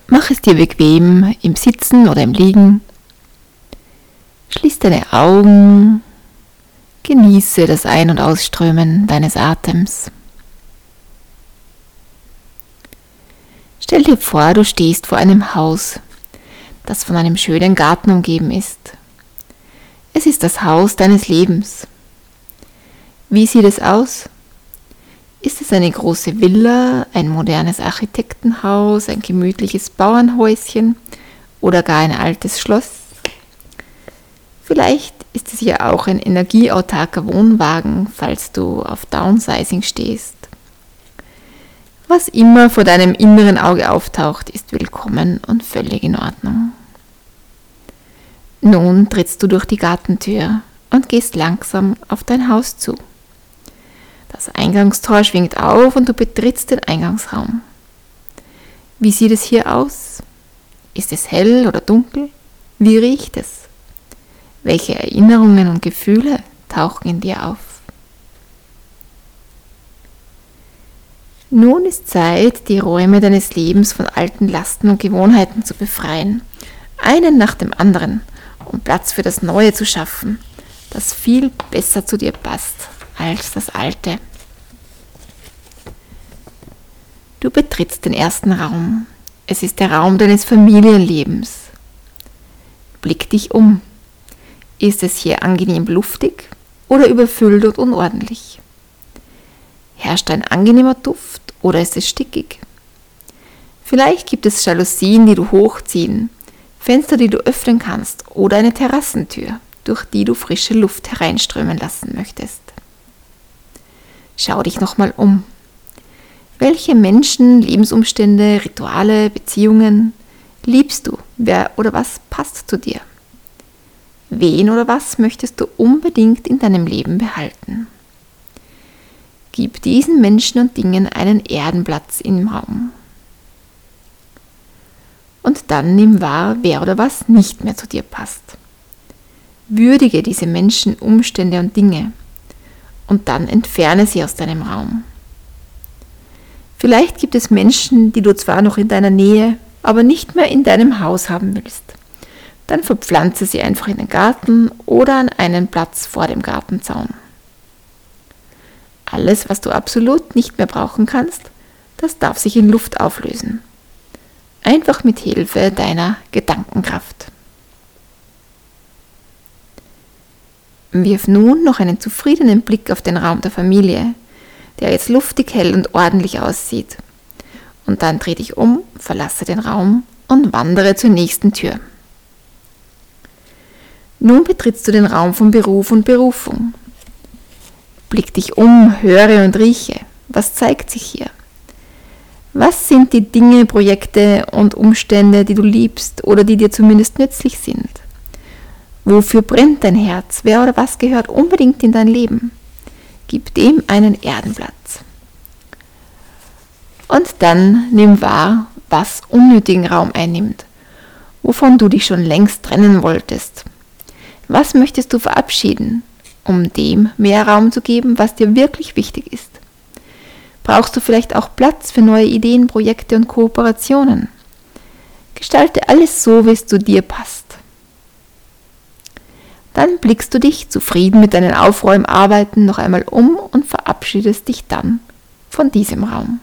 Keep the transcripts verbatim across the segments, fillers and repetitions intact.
Mach es dir bequem im Sitzen oder im Liegen. Schließ deine Augen, genieße das Ein- und Ausströmen deines Atems. Stell dir vor, du stehst vor einem Haus, das von einem schönen Garten umgeben ist. Es ist das Haus deines Lebens. Wie sieht es aus? Ist es eine große Villa, ein modernes Architektenhaus, ein gemütliches Bauernhäuschen oder gar ein altes Schloss? Vielleicht ist es ja auch ein energieautarker Wohnwagen, falls du auf Downsizing stehst. Was immer vor deinem inneren Auge auftaucht, ist willkommen und völlig in Ordnung. Nun trittst du durch die Gartentür und gehst langsam auf dein Haus zu. Das Eingangstor schwingt auf und du betrittst den Eingangsraum. Wie sieht es hier aus? Ist es hell oder dunkel? Wie riecht es? Welche Erinnerungen und Gefühle tauchen in dir auf? Nun ist Zeit, die Räume deines Lebens von alten Lasten und Gewohnheiten zu befreien, einen nach dem anderen, um Platz für das Neue zu schaffen, das viel besser zu dir passt als das Alte. Du betrittst den ersten Raum. Es ist der Raum deines Familienlebens. Blick dich um. Ist es hier angenehm luftig oder überfüllt und unordentlich? Herrscht ein angenehmer Duft oder ist es stickig? Vielleicht gibt es Jalousien, die du hochziehen, Fenster, die du öffnen kannst oder eine Terrassentür, durch die du frische Luft hereinströmen lassen möchtest. Schau dich nochmal um. Welche Menschen, Lebensumstände, Rituale, Beziehungen liebst du? Wer oder was passt zu dir? Wen oder was möchtest du unbedingt in deinem Leben behalten? Gib diesen Menschen und Dingen einen Erdenplatz im Raum. Und dann nimm wahr, wer oder was nicht mehr zu dir passt. Würdige diese Menschen, Umstände und Dinge und dann entferne sie aus deinem Raum. Vielleicht gibt es Menschen, die du zwar noch in deiner Nähe, aber nicht mehr in deinem Haus haben willst. Dann verpflanze sie einfach in den Garten oder an einen Platz vor dem Gartenzaun. Alles, was du absolut nicht mehr brauchen kannst, das darf sich in Luft auflösen. Einfach mit Hilfe deiner Gedankenkraft. Wirf nun noch einen zufriedenen Blick auf den Raum der Familie, der jetzt luftig, hell und ordentlich aussieht. Und dann dreh dich um, verlasse den Raum und wandere zur nächsten Tür. Nun betrittst du den Raum von Beruf und Berufung. Blick dich um, höre und rieche. Was zeigt sich hier? Was sind die Dinge, Projekte und Umstände, die du liebst oder die dir zumindest nützlich sind? Wofür brennt dein Herz? Wer oder was gehört unbedingt in dein Leben? Gib dem einen Erdenplatz. Und dann nimm wahr, was unnötigen Raum einnimmt, wovon du dich schon längst trennen wolltest. Was möchtest du verabschieden, um dem mehr Raum zu geben, was dir wirklich wichtig ist? Brauchst du vielleicht auch Platz für neue Ideen, Projekte und Kooperationen? Gestalte alles so, wie es zu dir passt. Dann blickst du dich zufrieden mit deinen Aufräumarbeiten noch einmal um und verabschiedest dich dann von diesem Raum.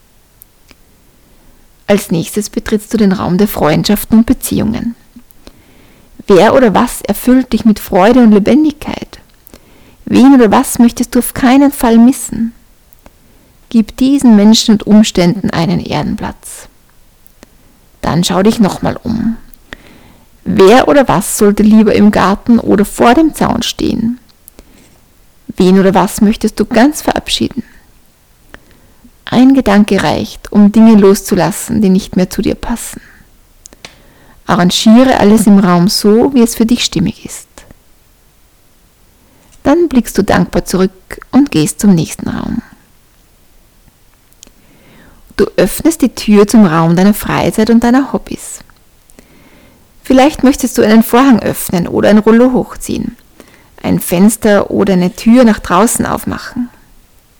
Als nächstes betrittst du den Raum der Freundschaften und Beziehungen. Wer oder was erfüllt dich mit Freude und Lebendigkeit? Wen oder was möchtest du auf keinen Fall missen? Gib diesen Menschen und Umständen einen Erdenplatz. Dann schau dich nochmal um. Wer oder was sollte lieber im Garten oder vor dem Zaun stehen? Wen oder was möchtest du ganz verabschieden? Ein Gedanke reicht, um Dinge loszulassen, die nicht mehr zu dir passen. Arrangiere alles im Raum so, wie es für dich stimmig ist. Dann blickst du dankbar zurück und gehst zum nächsten Raum. Du öffnest die Tür zum Raum deiner Freizeit und deiner Hobbys. Vielleicht möchtest du einen Vorhang öffnen oder ein Rollo hochziehen, ein Fenster oder eine Tür nach draußen aufmachen.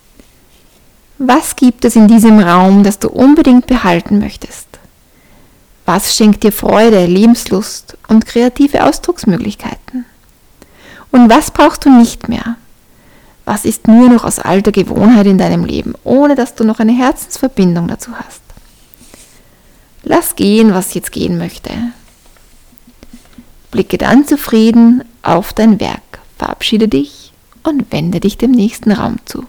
Was gibt es in diesem Raum, das du unbedingt behalten möchtest? Was schenkt dir Freude, Lebenslust und kreative Ausdrucksmöglichkeiten? Und was brauchst du nicht mehr? Was ist nur noch aus alter Gewohnheit in deinem Leben, ohne dass du noch eine Herzensverbindung dazu hast? Lass gehen, was jetzt gehen möchte. Blicke dann zufrieden auf dein Werk, verabschiede dich und wende dich dem nächsten Raum zu.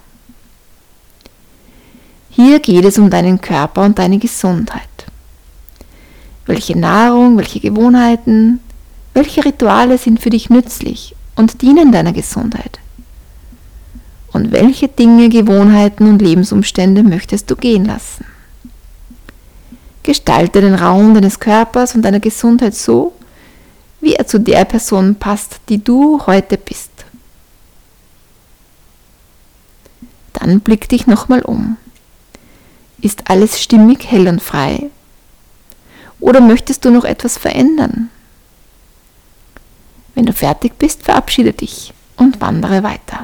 Hier geht es um deinen Körper und deine Gesundheit. Welche Nahrung, welche Gewohnheiten, welche Rituale sind für dich nützlich und dienen deiner Gesundheit? Und welche Dinge, Gewohnheiten und Lebensumstände möchtest du gehen lassen? Gestalte den Raum deines Körpers und deiner Gesundheit so, wie er zu der Person passt, die du heute bist. Dann blick dich nochmal um. Ist alles stimmig, hell und frei? Oder möchtest du noch etwas verändern? Wenn du fertig bist, verabschiede dich und wandere weiter.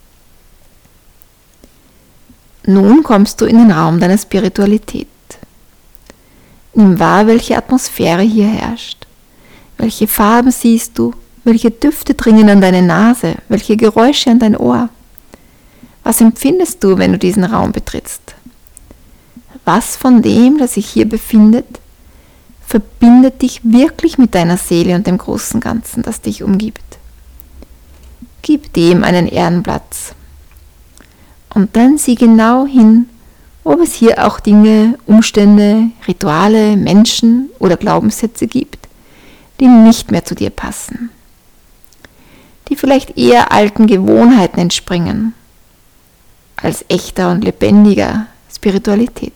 Nun kommst du in den Raum deiner Spiritualität. Nimm wahr, welche Atmosphäre hier herrscht. Welche Farben siehst du? Welche Düfte dringen an deine Nase? Welche Geräusche an dein Ohr? Was empfindest du, wenn du diesen Raum betrittst? Was von dem, das sich hier befindet, verbindet dich wirklich mit deiner Seele und dem großen Ganzen, das dich umgibt? Gib dem einen Ehrenplatz. Und dann sieh genau hin, ob es hier auch Dinge, Umstände, Rituale, Menschen oder Glaubenssätze gibt, die nicht mehr zu dir passen, die vielleicht eher alten Gewohnheiten entspringen, als echter und lebendiger Spiritualität.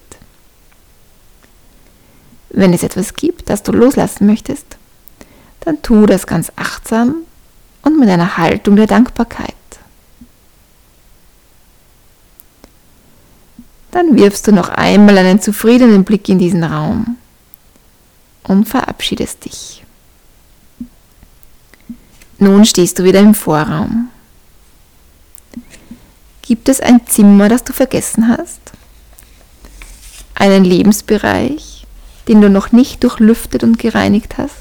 Wenn es etwas gibt, das du loslassen möchtest, dann tu das ganz achtsam und mit einer Haltung der Dankbarkeit. Dann wirfst du noch einmal einen zufriedenen Blick in diesen Raum und verabschiedest dich. Nun stehst du wieder im Vorraum. Gibt es ein Zimmer, das du vergessen hast? Einen Lebensbereich, den du noch nicht durchlüftet und gereinigt hast?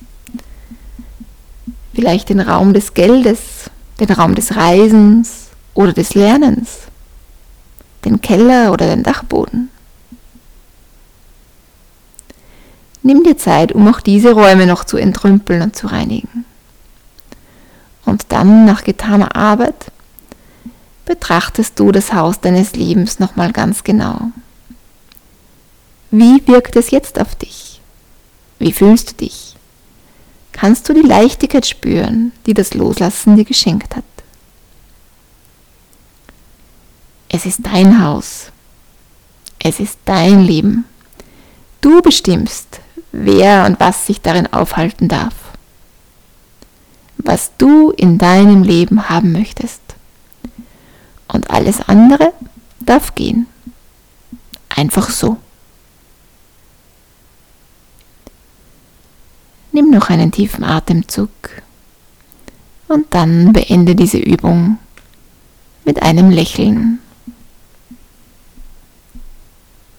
Vielleicht den Raum des Geldes, den Raum des Reisens oder des Lernens, den Keller oder den Dachboden? Nimm dir Zeit, um auch diese Räume noch zu entrümpeln und zu reinigen. Und dann, nach getaner Arbeit, betrachtest du das Haus deines Lebens nochmal ganz genau. Wie wirkt es jetzt auf dich? Wie fühlst du dich? Kannst du die Leichtigkeit spüren, die das Loslassen dir geschenkt hat? Es ist dein Haus. Es ist dein Leben. Du bestimmst, wer und was sich darin aufhalten darf. Was du in deinem Leben haben möchtest. Und alles andere darf gehen. Einfach so. Nimm noch einen tiefen Atemzug und dann beende diese Übung mit einem Lächeln.